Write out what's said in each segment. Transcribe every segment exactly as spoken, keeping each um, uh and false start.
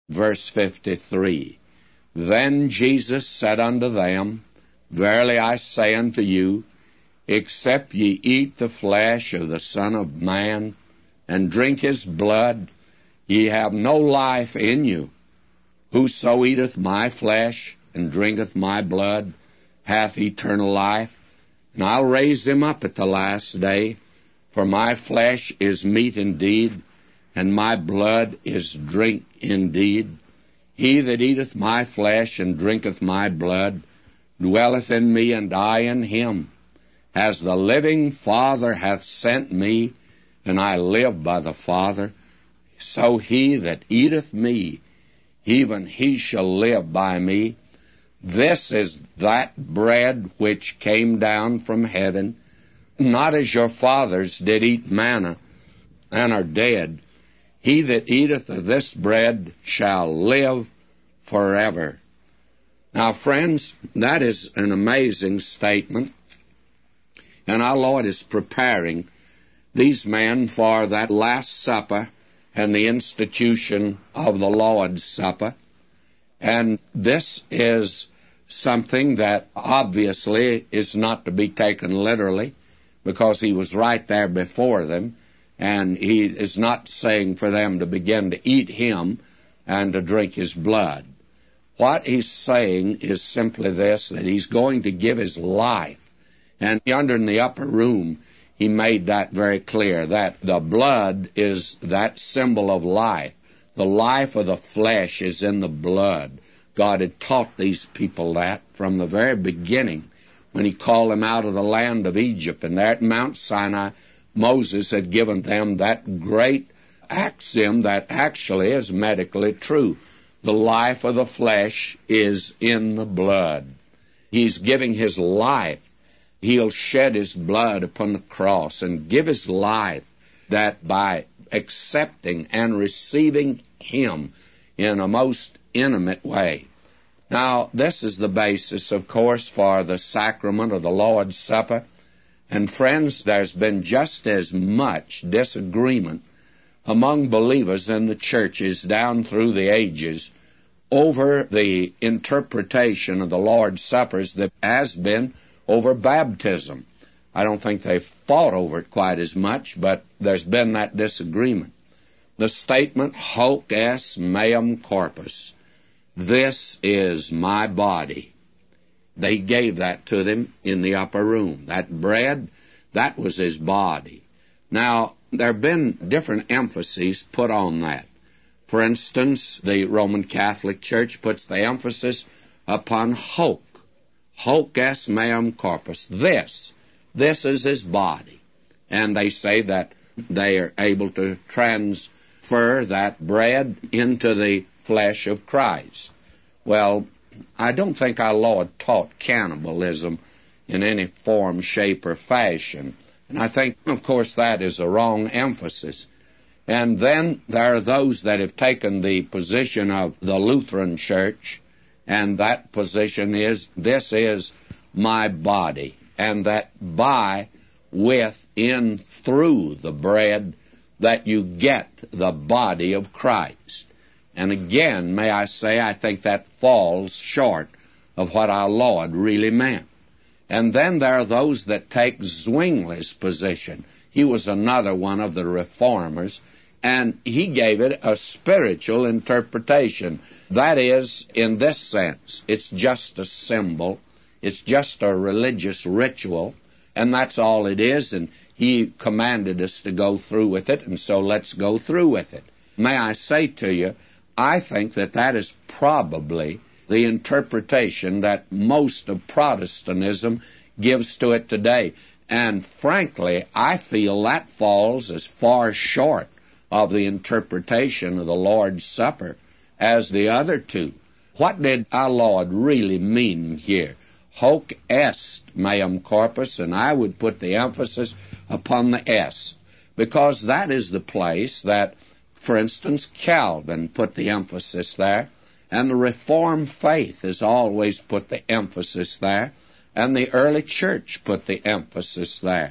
verse fifty-three. Then Jesus said unto them, Verily I say unto you, except ye eat the flesh of the Son of Man, and drink his blood, ye have no life in you. Whoso eateth my flesh, and drinketh my blood, hath eternal life, and I'll raise him up at the last day. For my flesh is meat indeed, and my blood is drink indeed. He that eateth my flesh and drinketh my blood dwelleth in me, and I in him. As the living Father hath sent me, and I live by the Father, so he that eateth me, even he shall live by me. This is that bread which came down from heaven, not as your fathers did eat manna, and are dead. He that eateth of this bread shall live forever. Now, friends, that is an amazing statement, and our Lord is preparing these men for that Last Supper and the institution of the Lord's Supper. And this is something that obviously is not to be taken literally, because he was right there before them, and he is not saying for them to begin to eat him and to drink his blood. What he's saying is simply this, that he's going to give his life. And yonder in the upper room, he made that very clear, that the blood is that symbol of life. The life of the flesh is in the blood. God had taught these people that from the very beginning, when he called them out of the land of Egypt. And there at Mount Sinai, Moses had given them that great axiom that actually is medically true. The life of the flesh is in the blood. He's giving his life. He'll shed his blood upon the cross and give his life, that by accepting and receiving him in a most intimate way. Now, this is the basis, of course, for the sacrament of the Lord's Supper. And friends, there's been just as much disagreement among believers in the churches down through the ages over the interpretation of the Lord's Supper as there has been over baptism. I don't think they've fought over it quite as much, but there's been that disagreement. The statement, hoc est meum corpus, this is my body. They gave that to them in the upper room. That bread, that was his body. Now, there have been different emphases put on that. For instance, the Roman Catholic Church puts the emphasis upon hoc. Hoc est meum corpus. This, this is his body. And they say that they are able to transfer that bread into the flesh of Christ. Well, I don't think our Lord taught cannibalism in any form, shape, or fashion. And I think, of course, that is a wrong emphasis. And then there are those that have taken the position of the Lutheran Church, and that position is, this is my body, and that by, with, in, through the bread, that you get the body of Christ. And again, may I say, I think that falls short of what our Lord really meant. And then there are those that take Zwingli's position. He was another one of the reformers, and he gave it a spiritual interpretation. That is, in this sense, it's just a symbol, it's just a religious ritual, and that's all it is, and he commanded us to go through with it, and so let's go through with it. May I say to you, I think that that is probably the interpretation that most of Protestantism gives to it today. And frankly, I feel that falls as far short of the interpretation of the Lord's Supper as the other two. What did our Lord really mean here? Hoc est meum corpus, and I would put the emphasis upon the est, because that is the place that, for instance, Calvin put the emphasis there, and the Reformed faith has always put the emphasis there, and the early church put the emphasis there.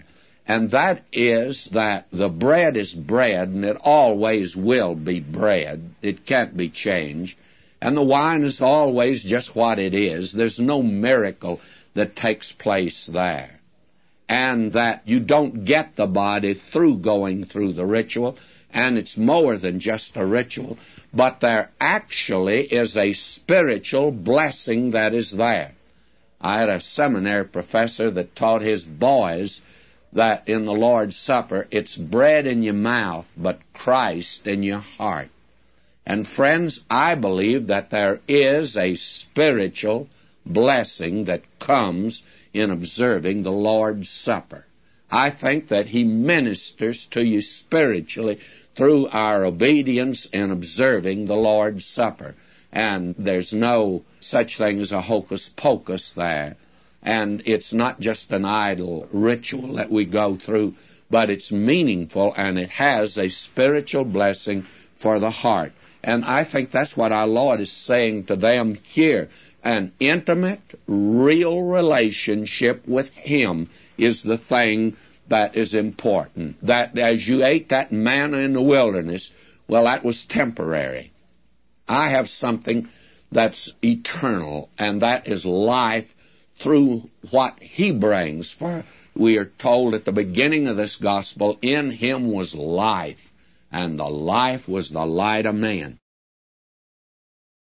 And that is that the bread is bread, and it always will be bread. It can't be changed. And the wine is always just what it is. There's no miracle that takes place there. And that you don't get the body through going through the ritual, and it's more than just a ritual, but there actually is a spiritual blessing that is there. I had a seminary professor that taught his boys that in the Lord's Supper, it's bread in your mouth, but Christ in your heart. And friends, I believe that there is a spiritual blessing that comes in observing the Lord's Supper. I think that He ministers to you spiritually through our obedience in observing the Lord's Supper. And there's no such thing as a hocus pocus there. And it's not just an idle ritual that we go through, but it's meaningful and it has a spiritual blessing for the heart. And I think that's what our Lord is saying to them here. An intimate, real relationship with Him is the thing that is important. That as you ate that manna in the wilderness, well, that was temporary. I have something that's eternal, and that is life through what He brings. For we are told at the beginning of this gospel, in Him was life, and the life was the light of man.